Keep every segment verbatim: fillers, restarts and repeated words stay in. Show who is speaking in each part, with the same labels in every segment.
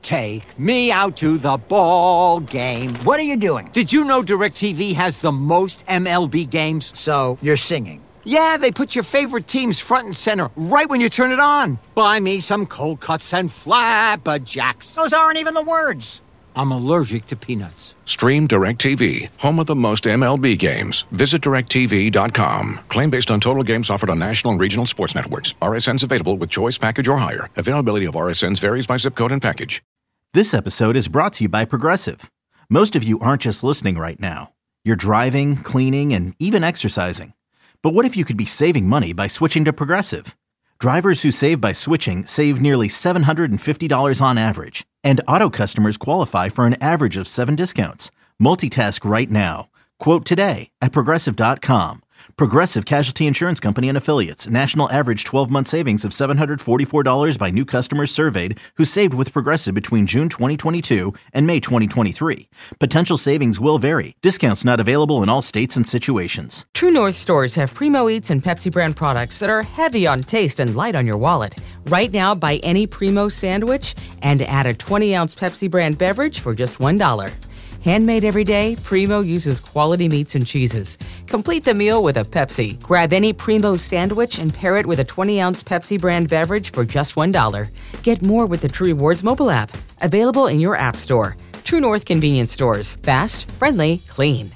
Speaker 1: Take me out to the ball game.
Speaker 2: What are you doing?
Speaker 1: Did you know DirecTV has the most M L B games?
Speaker 2: So, you're singing.
Speaker 1: Yeah, they put your favorite teams front and center right when you turn it on. Buy me some cold cuts and flabberjacks.
Speaker 2: Those aren't even the words.
Speaker 1: I'm allergic to peanuts.
Speaker 3: Stream DirecTV, home of the most M L B games. Visit direct T V dot com. Claim based on total games offered on national and regional sports networks. R S Ns available with choice package or higher. Availability of R S Ns varies by zip code and package.
Speaker 4: This episode is brought to you by Progressive. Most of you aren't just listening right now. You're driving, cleaning, and even exercising. But what if you could be saving money by switching to Progressive? Drivers who save by switching save nearly seven hundred fifty dollars on average. And auto customers qualify for an average of seven discounts. Multitask right now. Quote today at Progressive dot com. Progressive Casualty Insurance Company and Affiliates. National average twelve-month savings of seven hundred forty-four dollars by new customers surveyed who saved with Progressive between June twenty twenty-two and May twenty twenty-three. Potential savings will vary. Discounts not available in all states and situations.
Speaker 5: True North stores have Primo Eats and Pepsi brand products that are heavy on taste and light on your wallet. Right now, buy any Primo sandwich and add a twenty-ounce Pepsi brand beverage for just one dollar. Handmade every day, Primo uses quality meats and cheeses. Complete the meal with a Pepsi. Grab any Primo sandwich and pair it with a twenty-ounce Pepsi brand beverage for just one dollar. Get more with the True Rewards mobile app. Available in your app store. True North convenience stores. Fast, friendly, clean.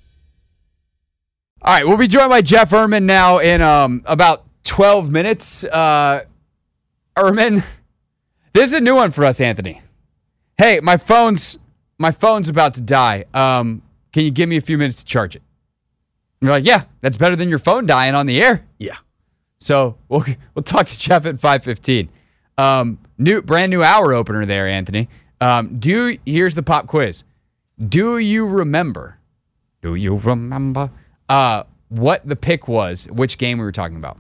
Speaker 6: All right, we'll be joined by Jeff Ermann now in um, about twelve minutes. Uh, Ermann, this is a new one for us, Anthony. Hey, my phone's... My phone's about to die. Um, can you give me a few minutes to charge it? And you're like, yeah, that's better than your phone dying on the air.
Speaker 7: Yeah.
Speaker 6: So we'll we'll talk to Jeff at five fifteen. Um, new brand new hour opener there, Anthony. Um, do here's the pop quiz. Do you remember? Do you remember uh, what the pick was? Which game we were talking about?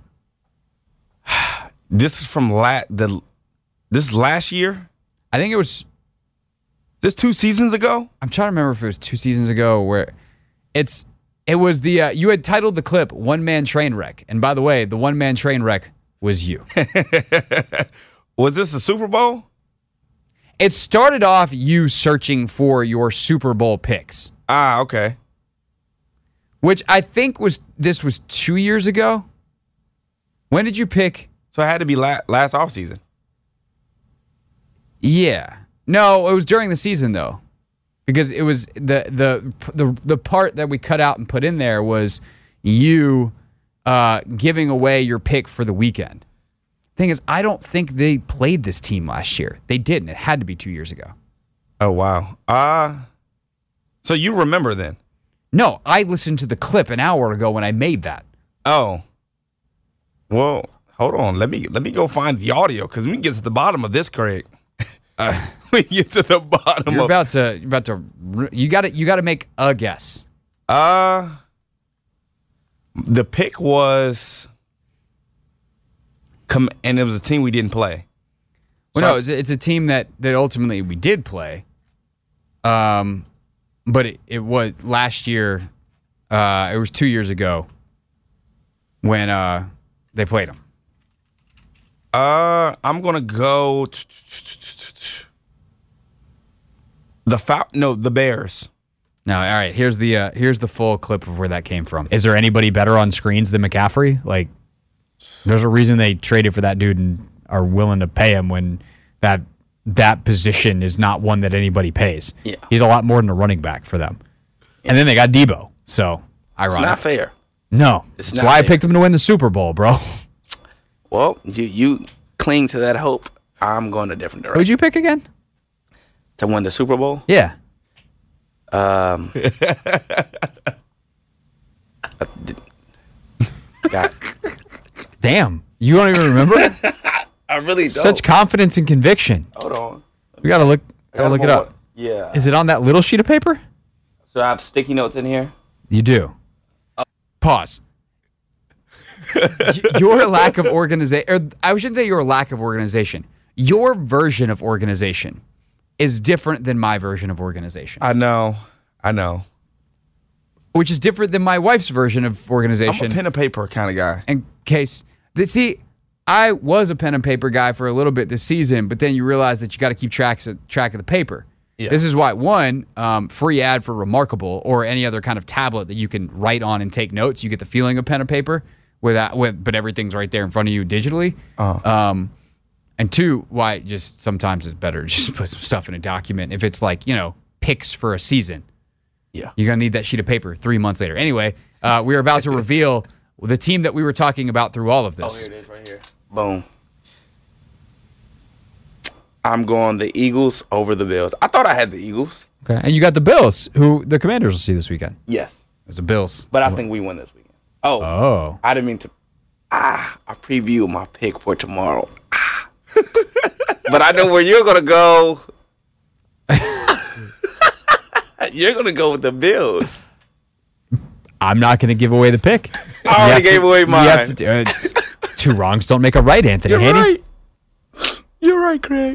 Speaker 7: This is from la- the. This is last year.
Speaker 6: I think it was.
Speaker 7: This two seasons ago?
Speaker 6: I'm trying to remember if it was two seasons ago where it's it was the uh, you had titled the clip One Man Train Wreck. And by the way, the one man train wreck was you.
Speaker 7: Was this a Super Bowl?
Speaker 6: It started off you searching for your Super Bowl picks.
Speaker 7: Ah, okay.
Speaker 6: Which I think was this was two years ago. When did you pick?
Speaker 7: So it had to be la- last offseason.
Speaker 6: Yeah. No, it was during the season though, because it was the the the the part that we cut out and put in there was you uh, giving away your pick for the weekend. Thing is, I don't think they played this team last year. They didn't. It had to be two years ago.
Speaker 7: Oh wow. Uh so you remember then?
Speaker 6: No, I listened to the clip an hour ago when I made that.
Speaker 7: Oh. Well, hold on. Let me let me go find the audio because we can get to the bottom of this, Craig. Uh, we get to the bottom.
Speaker 6: You're
Speaker 7: of,
Speaker 6: about to. You're about to. You got to. You got to make a guess.
Speaker 7: Uh, the pick was, come, and it was a team we didn't play.
Speaker 6: Well,
Speaker 7: so
Speaker 6: no,
Speaker 7: I,
Speaker 6: it's a, it's a team that that ultimately we did play. Um, but it, it was last year. Uh, it was two years ago when uh they played them.
Speaker 7: Uh, I'm gonna go. T- t- t- t- t- the Fal- No, the Bears.
Speaker 6: No, all right. Here's the uh, here's the full clip of where that came from. Is there anybody better on screens than McCaffrey? Like, there's a reason they traded for that dude and are willing to pay him when that that position is not one that anybody pays.
Speaker 8: Yeah,
Speaker 6: he's a lot more than a running back for them. Yeah. And then they got Debo. So ironic.
Speaker 8: It's not fair.
Speaker 6: No,
Speaker 8: it's
Speaker 6: that's why fair. I picked him to win the Super Bowl, bro.
Speaker 8: Well, you you cling to that hope. I'm going a different direction.
Speaker 6: Who'd you pick again?
Speaker 8: To win the Super Bowl?
Speaker 6: Yeah.
Speaker 8: Um. God.
Speaker 6: Damn, you don't even remember?
Speaker 8: I really don't.
Speaker 6: Such confidence and conviction.
Speaker 8: Hold on.
Speaker 6: We gotta look. Gotta look it up.
Speaker 8: One. Yeah.
Speaker 6: Is it on that little sheet of paper?
Speaker 8: So I have sticky notes in here.
Speaker 6: You do. Uh, Pause. Your lack of organization, or I shouldn't say your lack of organization. Your version of organization is different than my version of organization.
Speaker 7: I know. I know.
Speaker 6: Which is different than my wife's version of organization.
Speaker 7: I'm a pen and paper kind of guy.
Speaker 6: In case, see, I was a pen and paper guy for a little bit this season, but then you realize that you got to keep track of, track of the paper. Yeah. This is why, one, um, free ad for Remarkable or any other kind of tablet that you can write on and take notes. You get the feeling of pen and paper, without, with, but everything's right there in front of you digitally. Uh-huh. Um, and two, why just sometimes it's better to just put some stuff in a document. If it's like, you know, picks for a season, yeah, you're going to need that sheet of paper three months later. Anyway, uh, we're about to reveal the team that we were talking about through all of this.
Speaker 8: Oh, here it is right here. Boom. I'm going the Eagles over the Bills. I thought I had the Eagles.
Speaker 6: Okay, and you got the Bills, who the Commanders will see this weekend.
Speaker 8: Yes.
Speaker 6: It's the Bills.
Speaker 8: But I think we win this weekend. Oh.
Speaker 6: Oh.
Speaker 8: I didn't mean to. Ah, I preview my pick for tomorrow. Ah. But I know where you're going to go. You're going to go with the Bills.
Speaker 6: I'm not going to give away the pick.
Speaker 8: I already gave to, away mine. You have
Speaker 6: to do, uh, two wrongs don't make a right, Anthony.
Speaker 8: You're
Speaker 6: Haney.
Speaker 8: right. You're right, Craig.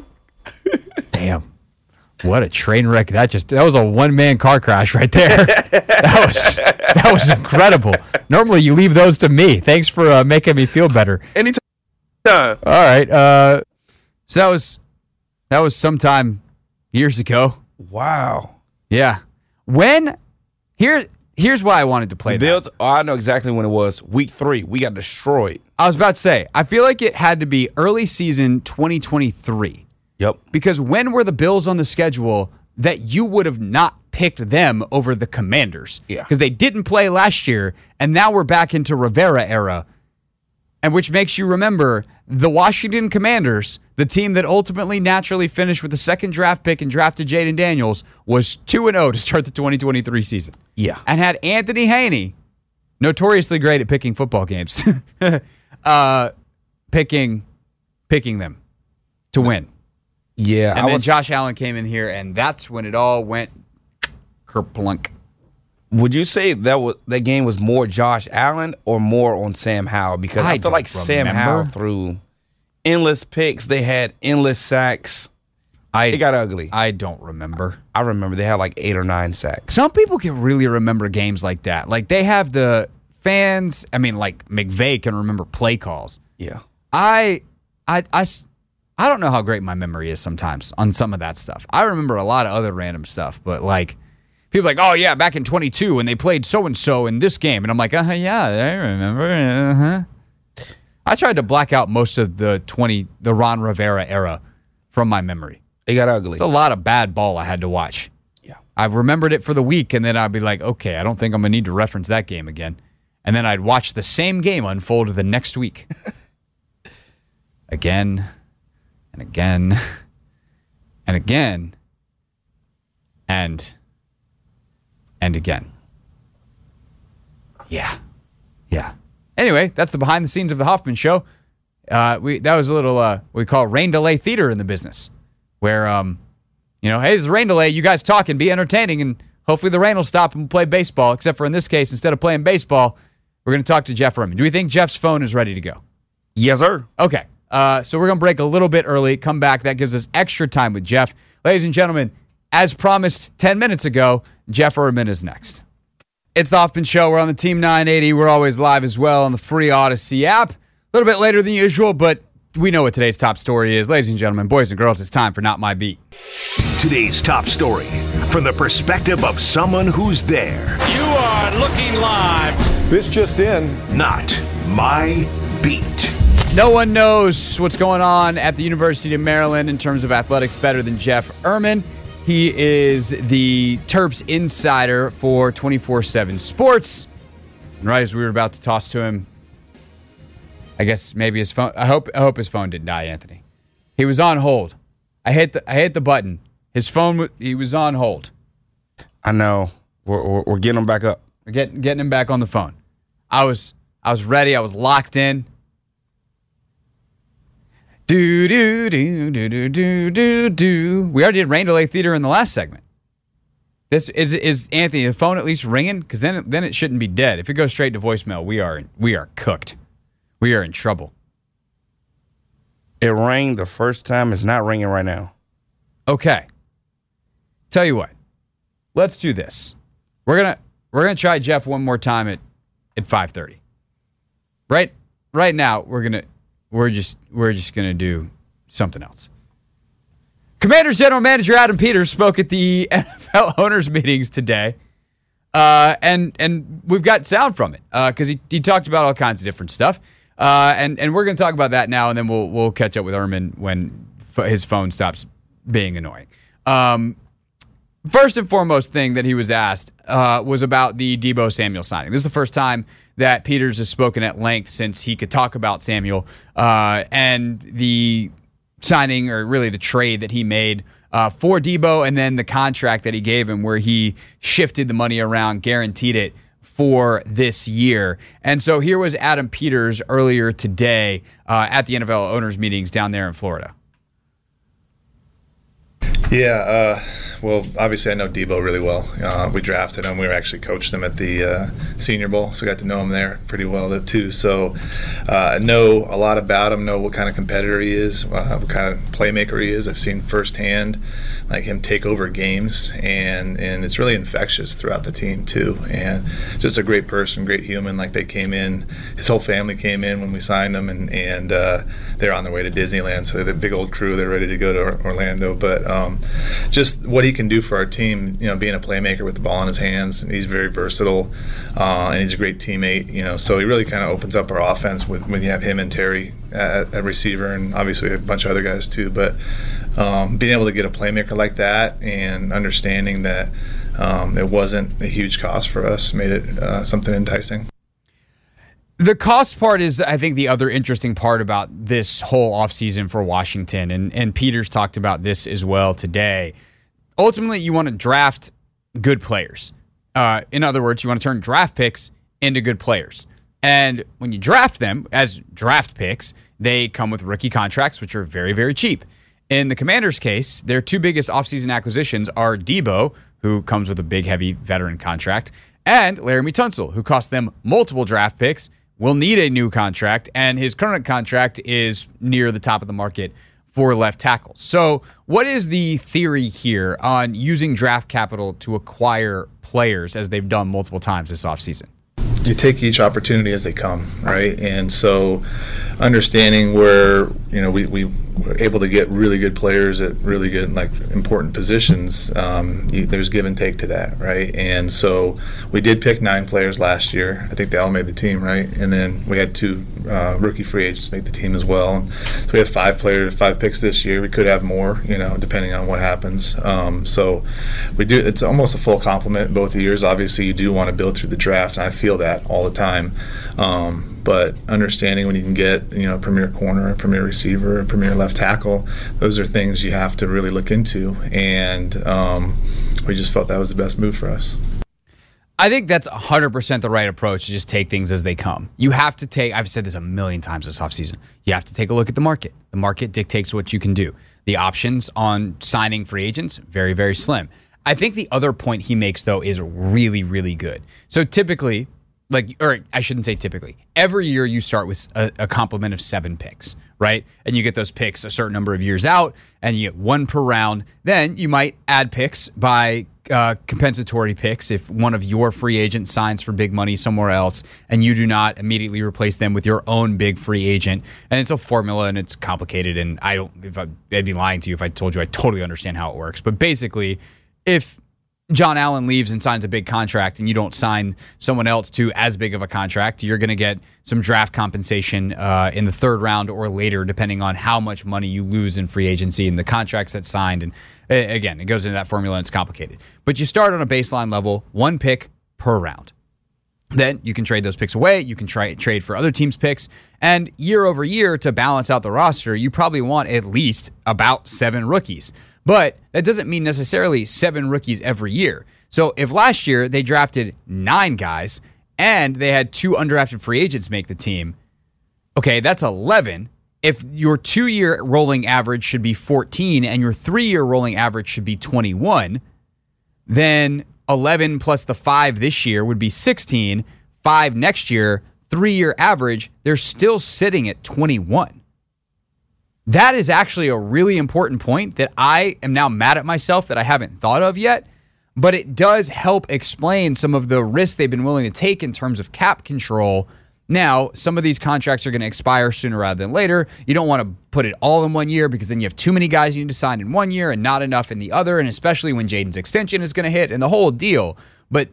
Speaker 6: Damn. What a train wreck. That just that was a one-man car crash right there. That was that was incredible. Normally you leave those to me. Thanks for uh, making me feel better.
Speaker 8: Anytime.
Speaker 6: All right. Uh, so that was that was sometime years ago.
Speaker 7: Wow.
Speaker 6: Yeah. When here here's why I wanted to play
Speaker 7: the Bills.
Speaker 6: that.
Speaker 7: Oh, I know exactly when it was. Week three. We got destroyed.
Speaker 6: I was about to say, I feel like it had to be early season twenty twenty-three.
Speaker 7: Yep.
Speaker 6: Because when were the Bills on the schedule that you would have not picked them over the Commanders?
Speaker 7: Yeah.
Speaker 6: Because they didn't play last year, and now we're back into Rivera era, and which makes you remember the Washington Commanders, the team that ultimately naturally finished with the second draft pick and drafted Jaden Daniels, was two and oh to start the twenty twenty-three season.
Speaker 7: Yeah.
Speaker 6: And had Anthony Haney, notoriously great at picking football games, uh, picking picking them to win.
Speaker 7: Yeah.
Speaker 6: And
Speaker 7: I
Speaker 6: then
Speaker 7: was,
Speaker 6: Josh Allen came in here, and that's when it all went kerplunk.
Speaker 7: Would you say that was that game was more Josh Allen or more on Sam Howell? Because I,
Speaker 6: I
Speaker 7: feel
Speaker 6: don't
Speaker 7: like Sam
Speaker 6: remember.
Speaker 7: Howell threw endless picks. They had endless sacks.
Speaker 6: I,
Speaker 7: it got ugly.
Speaker 6: I don't remember.
Speaker 7: I remember they had like eight or nine sacks.
Speaker 6: Some people can really remember games like that. Like they have the fans. I mean, like McVay can remember play calls.
Speaker 7: Yeah.
Speaker 6: I, I, I, I don't know how great my memory is sometimes on some of that stuff. I remember a lot of other random stuff, but like people are like, oh yeah, back in twenty-two when they played so and so in this game, and I'm like, uh huh, yeah, I remember. Uh huh. I tried to black out most of the twenty, the Ron Rivera era from my memory.
Speaker 7: It got ugly.
Speaker 6: It's a lot of bad ball I had to watch.
Speaker 7: Yeah.
Speaker 6: I remembered it for the week, and then I'd be like, okay, I don't think I'm going to need to reference that game again. And then I'd watch the same game unfold the next week. Again, and again, and again, and, and again. Yeah. Yeah. Anyway, that's the behind the scenes of the Hoffman Show. Uh, we That was a little, uh, we call rain delay theater in the business. Where, um, you know, hey, there's a rain delay. You guys talk and be entertaining, and hopefully the rain will stop and we'll play baseball. Except for in this case, instead of playing baseball, we're going to talk to Jeff Erman. Do we think Jeff's phone is ready to go?
Speaker 7: Yes, sir.
Speaker 6: Okay. Uh, so we're going to break a little bit early, come back. That gives us extra time with Jeff. Ladies and gentlemen, as promised ten minutes ago, Jeff Erman is next. It's the Hoffman Show. We're on the Team nine eighty. We're always live as well on the free Odyssey app. A little bit later than usual, but we know what today's top story is. Ladies and gentlemen, boys and girls, it's time for Not My Beat.
Speaker 9: Today's top story, from the perspective of someone who's there.
Speaker 10: You are looking live.
Speaker 9: This just in. Not My Beat.
Speaker 6: No one knows what's going on at the University of Maryland in terms of athletics better than Jeff Erman. He is the Terps insider for twenty-four seven Sports. And right as we were about to toss to him, I guess maybe his phone. I hope I hope his phone didn't die, Anthony. He was on hold. I hit the I hit the button. His phone. He was on hold.
Speaker 7: I know. We're, we're, we're getting him back up.
Speaker 6: We're getting getting him back on the phone. I was I was ready. I was locked in. Do do do do do do do do. We already did rain delay theater in the last segment. This is is Anthony. The phone at least ringing? Because then then it shouldn't be dead. If it goes straight to voicemail, we are we are cooked. We are in trouble.
Speaker 7: It rang the first time. It's not ringing right now.
Speaker 6: Okay. Tell you what. Let's do this. We're gonna we're gonna try Jeff one more time at at five thirty. Right right now we're gonna we're just we're just going to do something else. Commanders general manager Adam Peters spoke at the N F L owners meetings today, uh, and and we've got sound from it because uh, he, he talked about all kinds of different stuff, uh, and and we're going to talk about that now, and then we'll we'll catch up with Erman when f- his phone stops being annoying. Um, first and foremost thing that he was asked uh, was about the Deebo Samuel signing. This is the first time that Peters has spoken at length since he could talk about Samuel uh, and the signing, or really the trade that he made uh, for Deebo, and then the contract that he gave him where he shifted the money around, guaranteed it for this year. And so here was Adam Peters earlier today uh, at the N F L owners meetings down there in Florida.
Speaker 11: Yeah, uh, well, obviously I know Deebo really well. Uh, we drafted him. We were actually coached him at the uh, Senior Bowl, so I got to know him there pretty well too. So uh, I know a lot about him, know what kind of competitor he is, uh, what kind of playmaker he is. I've seen firsthand like him take over games, and, and it's really infectious throughout the team too. And just a great person, great human. Like they came in, his whole family came in when we signed him, and, and uh, they're on their way to Disneyland. So the big old crew, they're ready to go to Orlando. But um, just what he can do for our team, you know, being a playmaker with the ball in his hands. He's very versatile, uh, and he's a great teammate, you know, so he really kind of opens up our offense with when you have him and Terry at, at receiver, and obviously we have a bunch of other guys too. But um, being able to get a playmaker like that and understanding that um, it wasn't a huge cost for us made it uh, something enticing.
Speaker 6: The cost part is, I think, the other interesting part about this whole offseason for Washington, and, and Peters talked about this as well today. Ultimately, you want to draft good players. Uh, in other words, you want to turn draft picks into good players. And when you draft them as draft picks, they come with rookie contracts, which are very, very cheap. In the Commanders' case, their two biggest offseason acquisitions are Deebo, who comes with a big, heavy veteran contract, and Laramie Tunsil, who cost them multiple draft picks, will need a new contract, and his current contract is near the top of the market for left tackles. So what is the theory here on using draft capital to acquire players as they've done multiple times this offseason?
Speaker 11: You take each opportunity as they come, right? And so understanding where, you know, we, we were able to get really good players at really good, like, important positions, um, you, there's give and take to that, right? And so we did pick nine players last year. I think they all made the team, right? And then we had two uh, rookie free agents make the team as well. So we have five players, five picks this year. We could have more, you know, depending on what happens. Um, so we do. It's almost a full complement both years. Obviously, you do want to build through the draft, and I feel that all the time. Um, but understanding when you can get, you know, a premier corner, a premier receiver, a premier left tackle, those are things you have to really look into. And um, we just felt that was the best move for us.
Speaker 6: I think that's one hundred percent the right approach, to just take things as they come. You have to take, I've said this a million times this offseason, you have to take a look at the market. The market dictates what you can do. The options on signing free agents, very, very slim. I think the other point he makes, though, is really, really good. So typically, like, or I shouldn't say typically, every year you start with a, a complement of seven picks, right? And you get those picks a certain number of years out, and you get one per round. Then you might add picks by uh, compensatory picks if one of your free agents signs for big money somewhere else, and you do not immediately replace them with your own big free agent. And it's a formula, and it's complicated, and I don't, if I, I'd be lying to you if I told you I totally understand how it works. But basically, if John Allen leaves and signs a big contract and you don't sign someone else to as big of a contract, you're going to get some draft compensation uh, in the third round or later, depending on how much money you lose in free agency and the contracts that's signed. And uh, again, it goes into that formula and it's complicated. But you start on a baseline level, one pick per round. Then you can trade those picks away. You can try trade for other teams' picks. And year over year, to balance out the roster, you probably want at least about seven rookies. But that doesn't mean necessarily seven rookies every year. So if last year they drafted nine guys and they had two undrafted free agents make the team, okay, that's eleven. If your two-year rolling average should be fourteen and your three-year rolling average should be twenty-one, then eleven plus the five this year would be sixteen. five next year, three-year average, they're still sitting at twenty-one. That is actually a really important point that I am now mad at myself that I haven't thought of yet, but it does help explain some of the risks they've been willing to take in terms of cap control Now, some of these contracts are going to expire sooner rather than later. You don't want to put it all in one year because then you have too many guys you need to sign in one year and not enough in the other, and especially when Jaden's extension is going to hit and the whole deal. But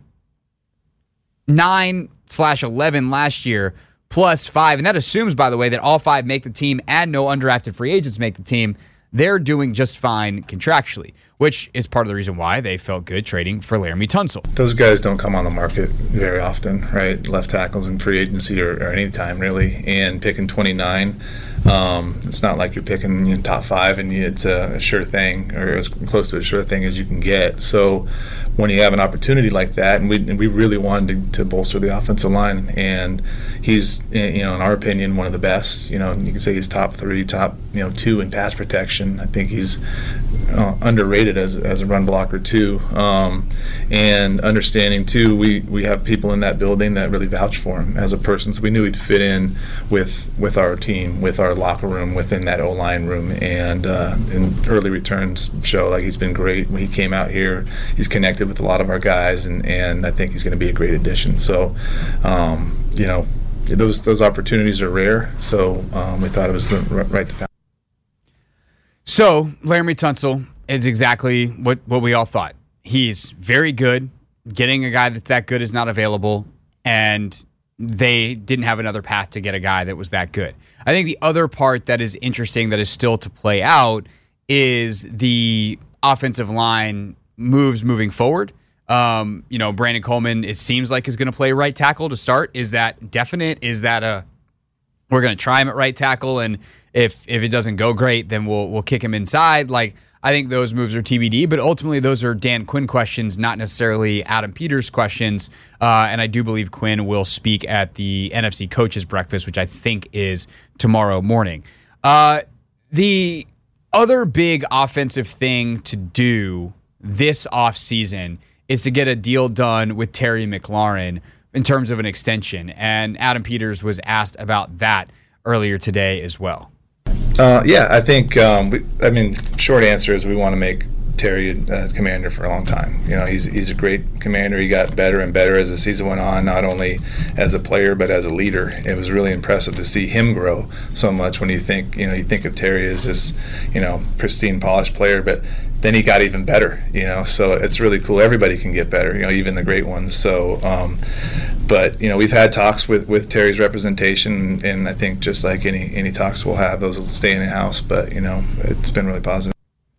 Speaker 6: nine slash eleven last year plus five, and that assumes, by the way, that all five make the team and no undrafted free agents make the team. They're doing just fine contractually, which is part of the reason why they felt good trading for Laramie Tunsil.
Speaker 11: Those guys don't come on the market very often, right? Left tackles in free agency or, or any time, really. And picking twenty-nine, um, it's not like you're picking you know, top five and it's a, a sure thing or as close to a sure thing as you can get. So when you have an opportunity like that, and we and we really wanted to, to bolster the offensive line, and he's, you know, in our opinion, one of the best. You know, you can say he's top three, top you know two in pass protection. I think he's uh, underrated as as a run blocker too. Um, and understanding too, we we have people in that building that really vouch for him as a person. So we knew he'd fit in with with our team, with our locker room, within that O-line room, and uh, and early returns show like he's been great. When he came out here, he's connected with a lot of our guys, and, and I think he's going to be a great addition. So, um, you know, those those opportunities are rare. So um, we thought it was the right to.
Speaker 6: So Laramie Tunsil is exactly what, what we all thought. He's very good. Getting a guy that's that good is not available, and they didn't have another path to get a guy that was that good. I think the other part that is interesting that is still to play out is the offensive line moves moving forward. Um, you know, Brandon Coleman, it seems like, is going to play right tackle to start. Is that definite? Is that a we're going to try him at right tackle, and if if it doesn't go great, then we'll we'll kick him inside? Like, I think those moves are T B D, but ultimately those are Dan Quinn questions, not necessarily Adam Peters questions. Uh, and I do believe Quinn will speak at the N F C Coaches Breakfast, which I think is tomorrow morning. Uh, the other big offensive thing to do this offseason is to get a deal done with Terry McLaurin in terms of an extension. And Adam Peters was asked about that earlier today as well.
Speaker 11: Uh, yeah, I think, um, we, I mean, short answer is we want to make Terry a commander for a long time. You know, he's he's a great commander. He got better and better as the season went on, not only as a player but as a leader. It was really impressive to see him grow so much. When you think, you know, you think of Terry as this, you know, pristine, polished player, but then he got even better. You know, so it's really cool. Everybody can get better. You know, even the great ones. So, um, but you know, we've had talks with, with Terry's representation, and I think just like any any talks we'll have, those will stay in the house. But you know, it's been really positive.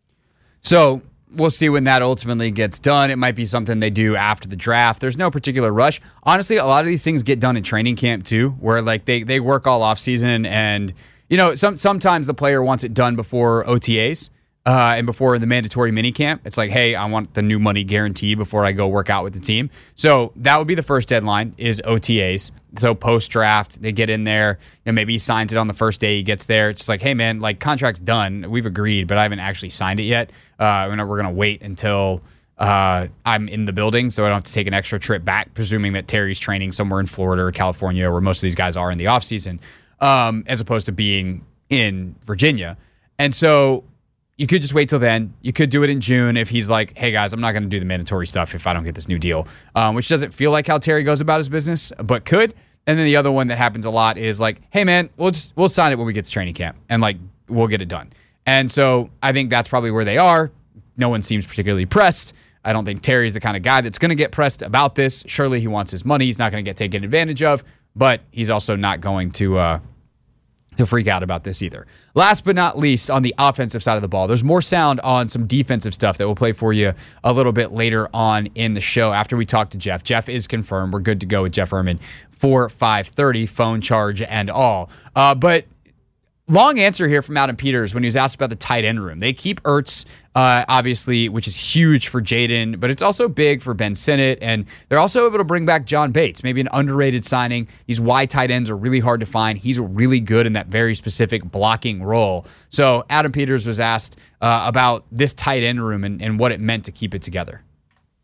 Speaker 6: So we'll see when that ultimately gets done. It might be something they do after the draft. There's no particular rush. Honestly, a lot of these things get done in training camp too, where like they, they work all off season, and you know, some sometimes the player wants it done before O T As. Uh, and before the mandatory minicamp, it's like, hey, I want the new money guaranteed before I go work out with the team. So that would be the first deadline, is O T As. So post-draft, they get in there, and maybe he signs it on the first day he gets there. It's just like, hey, man, like, contract's done. We've agreed, but I haven't actually signed it yet. Uh, we're going to wait until uh, I'm in the building so I don't have to take an extra trip back, presuming that Terry's training somewhere in Florida or California, where most of these guys are in the offseason, um, as opposed to being in Virginia. And so you could just wait till then. You could do it in June if he's like, hey, guys, I'm not going to do the mandatory stuff if I don't get this new deal, um, which doesn't feel like how Terry goes about his business, but could. And then the other one that happens a lot is like, hey, man, we'll just we'll sign it when we get to training camp, and like we'll get it done. And so I think that's probably where they are. No one seems particularly pressed. I don't think Terry's the kind of guy that's going to get pressed about this. Surely he wants his money. He's not going to get taken advantage of, but he's also not going to uh, to freak out about this either. Last but not least, on the offensive side of the ball, there's more sound on some defensive stuff that we'll play for you a little bit later on in the show after we talk to Jeff. Jeff is confirmed. We're good to go with Jeff Erman for five thirty, phone charge and all. Uh, but long answer here from Adam Peters when he was asked about the tight end room. They keep Ertz, uh, obviously, which is huge for Jaden, but it's also big for Ben Sinnott, and they're also able to bring back John Bates, maybe an underrated signing. These wide tight ends are really hard to find. He's really good in that very specific blocking role. So Adam Peters was asked uh, about this tight end room and, and what it meant to keep it together.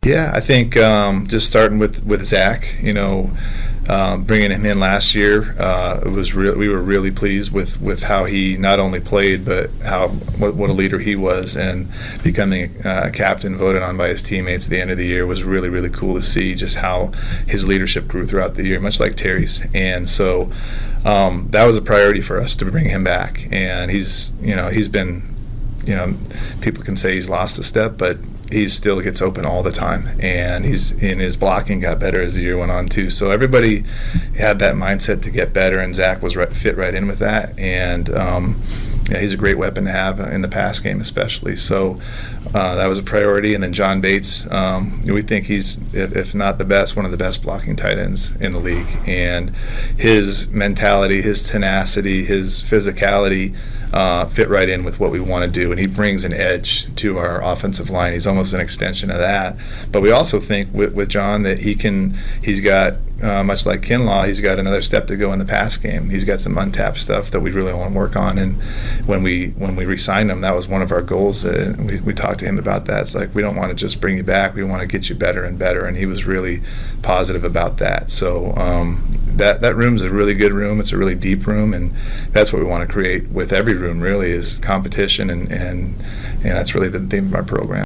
Speaker 11: Yeah, I think um, just starting with, with Zach, you know, um, bringing him in last year, uh, it was re- we were really pleased with, with how he not only played, but how what, what a leader he was, and becoming a uh, captain voted on by his teammates at the end of the year was really, really cool to see just how his leadership grew throughout the year, much like Terry's. And so um, that was a priority for us to bring him back. And he's, you know, he's been, you know, people can say he's lost a step, but he still gets open all the time, and he's in his blocking got better as the year went on too. So everybody had that mindset to get better, and Zach was right, fit right in with that. And um, yeah, he's a great weapon to have in the pass game, especially. So uh, that was a priority. And then John Bates, um, we think he's, if, if not the best, one of the best blocking tight ends in the league. And his mentality, his tenacity, his physicality. Uh, fit right in with what we want to do, and he brings an edge to our offensive line. He's almost an extension of that. But we also think with, with John that he can, he's got, uh, much like Kinlaw, he's got another step to go in the pass game. He's got some untapped stuff that we really want to work on. And when we when we re-signed him, that was one of our goals. Uh, we, we talked to him about that. It's like, we don't want to just bring you back. We want to get you better and better. And he was really positive about that. So um, that, that room's a really good room. It's a really deep room, and that's what we want to create with every room, really, is competition, and, and, and that's really the theme of our program.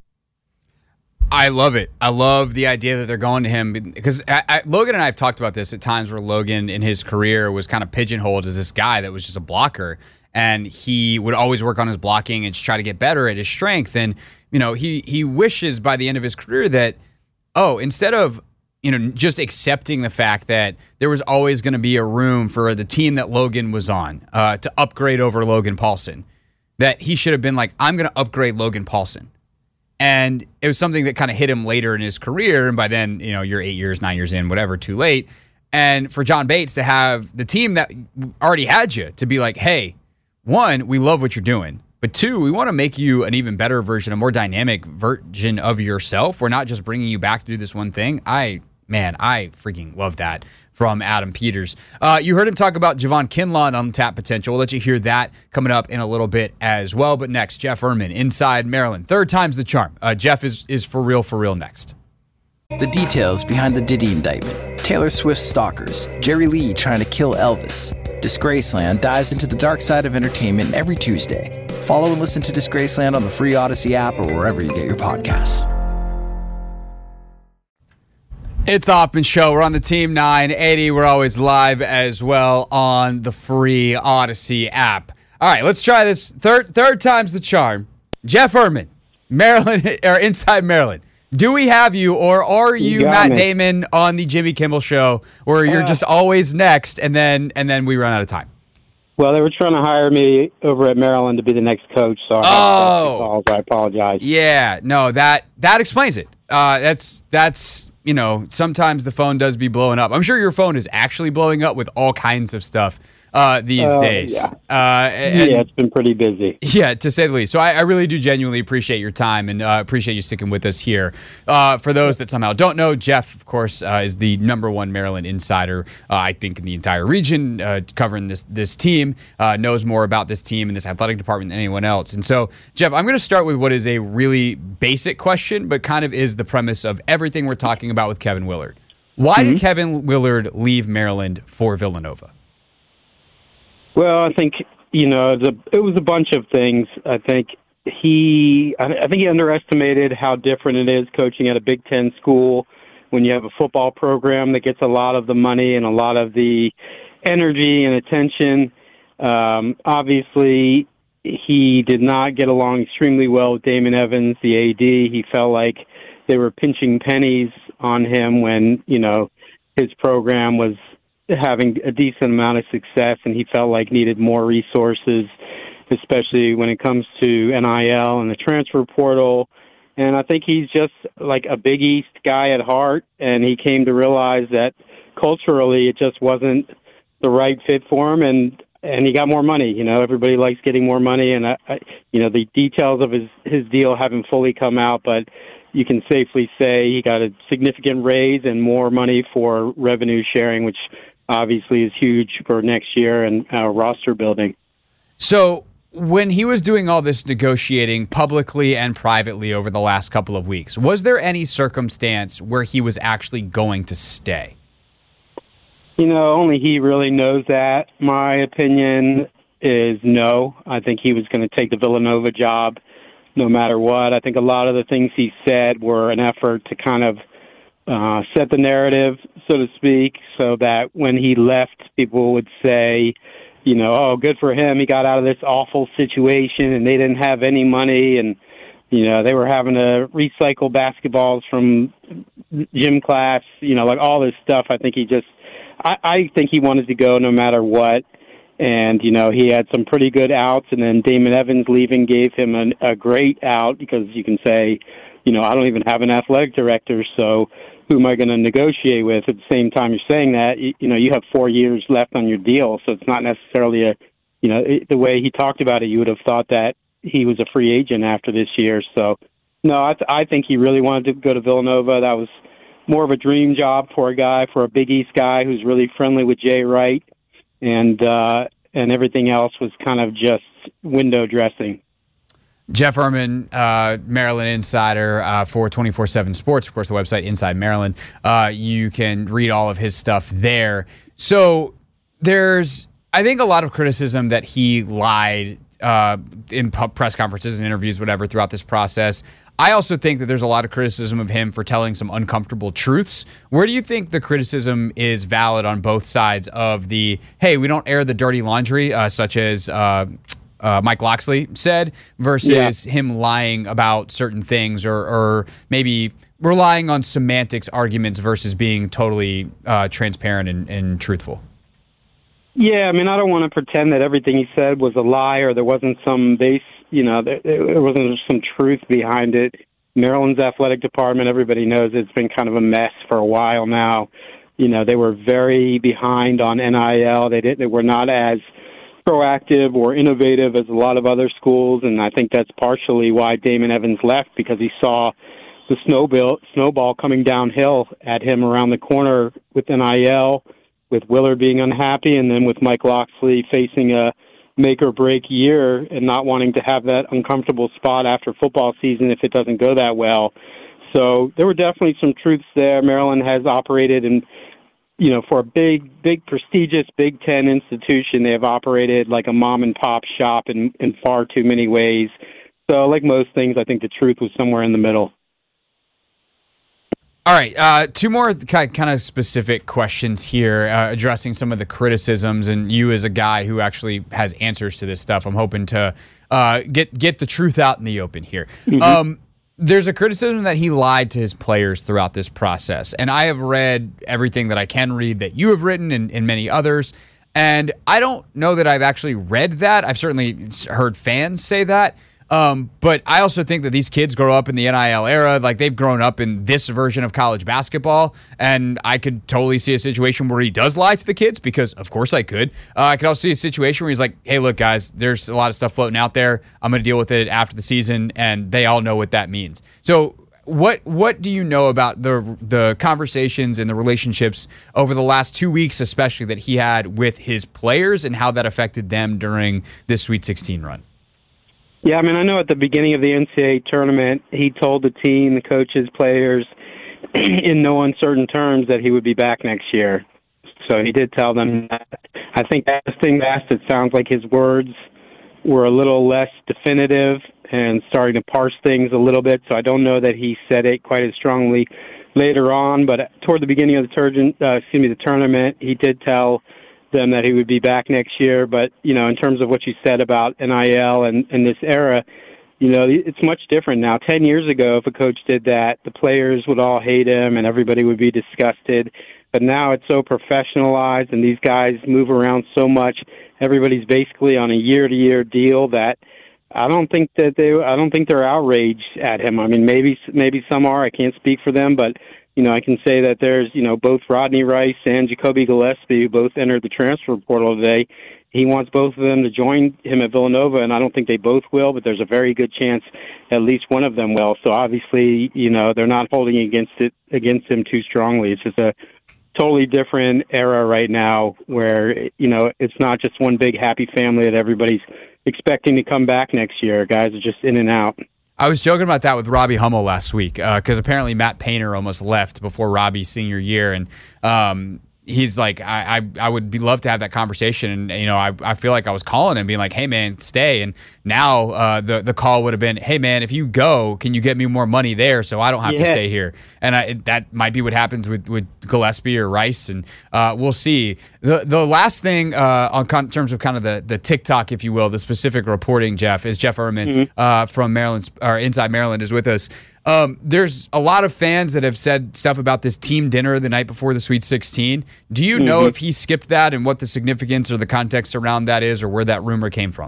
Speaker 6: I love it. I love the idea that they're going to him, because I, I, Logan and I have talked about this at times where Logan in his career was kind of pigeonholed as this guy that was just a blocker, and he would always work on his blocking and just try to get better at his strength. And, you know, he, he wishes by the end of his career that, oh, instead of, you know, just accepting the fact that there was always going to be a room for the team that Logan was on uh, to upgrade over Logan Paulson, that he should have been like, I'm going to upgrade Logan Paulson. And it was something that kind of hit him later in his career. And by then, you know, you're eight years, nine years in, whatever, too late. And for John Bates to have the team that already had you to be like, hey, one, we love what you're doing. But two, we want to make you an even better version, a more dynamic version of yourself. We're not just bringing you back to do this one thing. I, man, I freaking love that from Adam Peters. Uh, you heard him talk about Javon Kinlaw and untapped potential. We'll let you hear that coming up in a little bit as well. But next, Jeff Ermann, Inside Maryland. Third time's the charm. Uh, Jeff is, is for real, for real next.
Speaker 12: The details behind the Diddy indictment. Taylor Swift stalkers. Jerry Lee trying to kill Elvis. Disgraceland dives into the dark side of entertainment every Tuesday. Follow and listen to Disgraceland on the free Odyssey app or wherever you get your podcasts.
Speaker 6: It's the Hoffman Show. We're on the Team nine eighty. We're always live as well on the free Odyssey app. All right, let's try this. Third third time's the charm. Jeff Ermann, Maryland, or Inside Maryland. Do we have you, or are you, you Matt me. Damon on the Jimmy Kimmel Show, where you're uh, just always next, and then and then we run out of time?
Speaker 13: Well, they were trying to hire me over at Maryland to be the next coach, so I,
Speaker 6: oh.
Speaker 13: calls. I apologize.
Speaker 6: Yeah, no, that that explains it. Uh, that's that's. You know, sometimes the phone does be blowing up. I'm sure your phone is actually blowing up with all kinds of stuff uh, these uh, days.
Speaker 13: Yeah.
Speaker 6: Uh, and,
Speaker 13: yeah, it's been pretty busy.
Speaker 6: Yeah, to say the least. So I, I really do genuinely appreciate your time, and uh, appreciate you sticking with us here. Uh, for those that somehow don't know, Jeff, of course, uh, is the number one Maryland insider, uh, I think, in the entire region, uh, covering this this team, uh, knows more about this team and this athletic department than anyone else. And so, Jeff, I'm going to start with what is a really basic question, but kind of is the premise of everything we're talking about with Kevin Willard. Why mm-hmm. did Kevin Willard leave Maryland for Villanova?
Speaker 13: Well, I think, you know, it was, a, it was a bunch of things. I think he, I think he underestimated how different it is coaching at a Big Ten school when you have a football program that gets a lot of the money and a lot of the energy and attention. Um, obviously, he did not get along extremely well with Damon Evans, the A D. He felt like they were pinching pennies on him when, you know, his program was having a decent amount of success, and he felt like needed more resources, especially when it comes to N I L and the transfer portal. And I think he's just like a Big East guy at heart, and he came to realize that culturally it just wasn't the right fit for him, and and he got more money. You know, everybody likes getting more money, and I, I, you know, the details of his his deal haven't fully come out, but you can safely say he got a significant raise and more money for revenue sharing, which obviously is huge for next year and uh, roster building.
Speaker 6: So when he was doing all this negotiating publicly and privately over the last couple of weeks, was there any circumstance where he was actually going to stay?
Speaker 13: You know, only he really knows that. My opinion is no. I think he was going to take the Villanova job no matter what. I think a lot of the things he said were an effort to kind of uh, set the narrative, so to speak, so that when he left, people would say, you know, oh, good for him. He got out of this awful situation, and they didn't have any money, and, you know, they were having to recycle basketballs from gym class, you know, like all this stuff. I think he just, I, I think he wanted to go no matter what. And, you know, he had some pretty good outs, and then Damon Evans leaving gave him an, a great out because you can say, you know, I don't even have an athletic director, so who am I going to negotiate with? At the same time you're saying that, you, you know, you have four years left on your deal, so it's not necessarily a, you know, it, the way he talked about it, you would have thought that he was a free agent after this year. So, no, I, th- I think he really wanted to go to Villanova. That was more of a dream job for a guy, for a Big East guy who's really friendly with Jay Wright, and uh, and everything else was kind of just window dressing.
Speaker 6: Jeff Ermann, uh, Maryland insider uh, for twenty-four seven Sports, of course, the website Inside Maryland. Uh, you can read all of his stuff there. So there's, I think, a lot of criticism that he lied uh, in press conferences and interviews, whatever, throughout this process. I also think that there's a lot of criticism of him for telling some uncomfortable truths. Where do you think the criticism is valid on both sides of the, hey, we don't air the dirty laundry, uh, such as uh, uh, Mike Loxley said, versus yeah. him lying about certain things, or, or maybe relying on semantics arguments versus being totally uh, transparent and, and truthful?
Speaker 13: Yeah, I mean, I don't want to pretend that everything he said was a lie or there wasn't some base, you know, there, there wasn't some truth behind it. Maryland's athletic department, everybody knows it's been kind of a mess for a while now. You know, they were very behind on N I L. They didn't, they were not as proactive or innovative as a lot of other schools, and I think that's partially why Damon Evans left, because he saw the snowball, snowball coming downhill at him around the corner with N I L, with Willard being unhappy, and then with Mike Loxley facing a make-or-break year and not wanting to have that uncomfortable spot after football season if it doesn't go that well. So there were definitely some truths there. Maryland has operated in, you know, for a big, big, prestigious Big Ten institution, they have operated like a mom-and-pop shop in, in far too many ways. So like most things, I think the truth was somewhere in the middle.
Speaker 6: All right, uh, two more kind of specific questions here, uh, addressing some of the criticisms, and you as a guy who actually has answers to this stuff, I'm hoping to uh, get get the truth out in the open here. Mm-hmm. Um, there's a criticism that he lied to his players throughout this process, and I have read everything that I can read that you have written and, and many others, and I don't know that I've actually read that. I've certainly heard fans say that. Um, but I also think that these kids grow up in the N I L era, like they've grown up in this version of college basketball, and I could totally see a situation where he does lie to the kids, because of course I could. Uh, I could also see a situation where he's like, hey, look, guys, there's a lot of stuff floating out there. I'm going to deal with it after the season, and they all know what that means. So what what do you know about the the conversations and the relationships over the last two weeks, especially that he had with his players, and how that affected them during this Sweet sixteen run?
Speaker 13: Yeah, I mean, I know at the beginning of the N C double A tournament, he told the team, the coaches, players, in no uncertain terms that he would be back next year. So he did tell them that. I think as things passed, it sounds like his words were a little less definitive and starting to parse things a little bit. So I don't know that he said it quite as strongly later on. But toward the beginning of the, tur- uh, excuse me, the tournament, he did tell them that he would be back next year. But, you know, in terms of what you said about N I L and, and this era, you know, it's much different now. Ten years ago, if a coach did that, the players would all hate him and everybody would be disgusted. But now it's so professionalized and these guys move around so much. Everybody's basically on a year-to-year deal that I don't think that they, I don't think they're outraged at him. I mean, maybe, maybe some are. I can't speak for them, but you know, I can say that there's, you know, both Rodney Rice and Jacoby Gillespie, who both entered the transfer portal today. He wants both of them to join him at Villanova, and I don't think they both will, but there's a very good chance at least one of them will. So obviously, you know, they're not holding against it against him too strongly. It's just a totally different era right now where, you know, it's not just one big happy family that everybody's expecting to come back next year. Guys are just in and out.
Speaker 6: I was joking about that with Robbie Hummel last week because uh, apparently Matt Painter almost left before Robbie's senior year, and um, he's like, I, I I would be love to have that conversation, and you know, I I feel like I was calling him, being like, hey man, stay, and now uh, the the call would have been, hey man, if you go, can you get me more money there so I don't have
Speaker 13: yeah.
Speaker 6: to stay here? And I, that might be what happens with, with Gillespie or Rice, and uh, we'll see. The the last thing uh, on con- in terms of kind of the the TikTok, if you will, the specific reporting, Jeff, is Jeff Erman mm-hmm. uh, from Maryland or Inside Maryland is with us. Um, there's a lot of fans that have said stuff about this team dinner the night before the Sweet sixteen. Do you mm-hmm. know if he skipped that and what the significance or the context around that is, or where that rumor came from?